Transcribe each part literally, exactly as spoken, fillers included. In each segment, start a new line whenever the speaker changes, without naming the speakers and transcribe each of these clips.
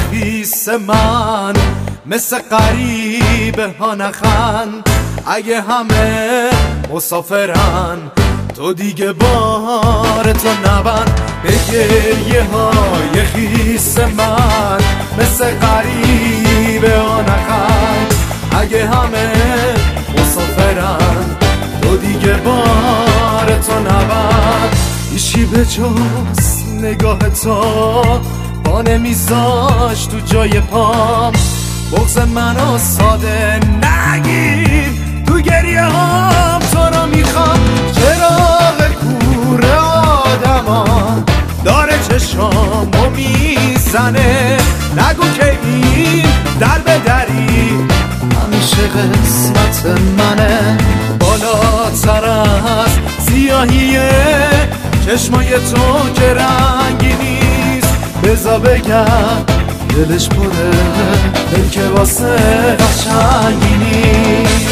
خیس من مثل غریبه ها نخند. اگه همه مسافرن تو دیگه بار تو نبند. به گریه های خیس من مثل غریبه ها نخند. اگه همه مسافرن تو دیگه بار تو نبند. ایشی به جز نگاه تو پا نمیذاش تو جای پام. بغض منو ساده نگیر تو گریه هام. تو رو میخوام چراغ کوره آدما داره چشامو میزنه. نگو که این در به دری همیشه قسمت منه. بالاتر از سیاهیه چشمای تو که رنگی نیست. بذار بگم دلش پره دل که واسه قشنگی نیست.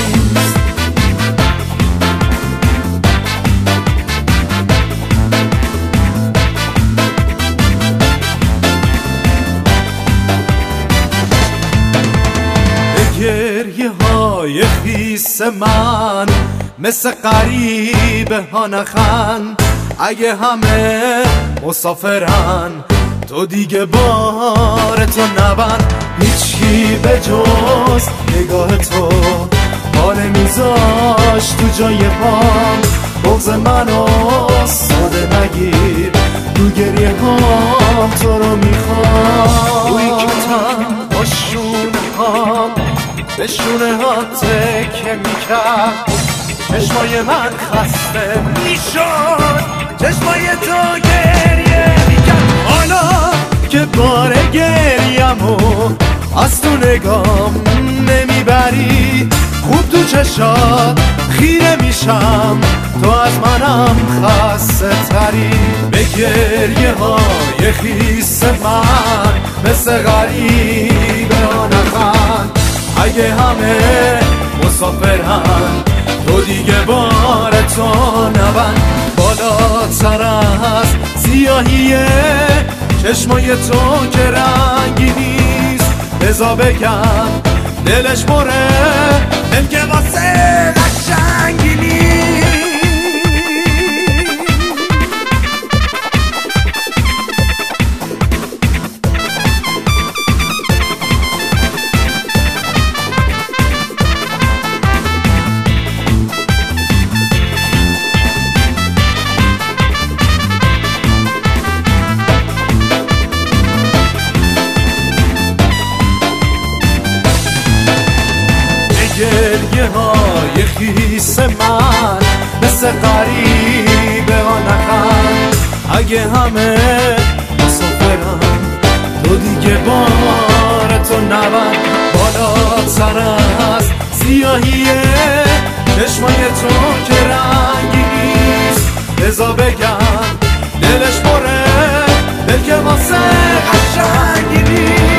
گریه های خیس من مثل غریبه ها نخند. اگه همه مسافرن تو دیگه بار تو نبند. هیچی به جز نگاه تو پا نمیذاش تو جای پام. بغض منو ساده نگیر تو گریه هام. تو رو میخوام توی کتم با شونه هام به شونه ها تکه میکرد. چشمای من خسته میشد چشمای تو گریه میکرد. حالا که بار گریمو از تو نگام نمیبری خوب تو چشات خیره میشم. تو از منم خسته تری. به گریه های خیس من مثل غریبه ها نخند. اگه همه مسافرن تو دیگه بار تو نبند. بالاتر از سیاهیه چشمای تو که رنگی نیست. بذار بگم دلش پره دل که واسه قشنگی نیست. گریه های خیس من مثل غریبه ها نخند. اگه همه مسافرن تو دیگه بار تو نبند. بالاتر از سیاهیه چشمای تو که رنگی نیست. بذار بگم دلش پره دل که واسه قشنگی نیست.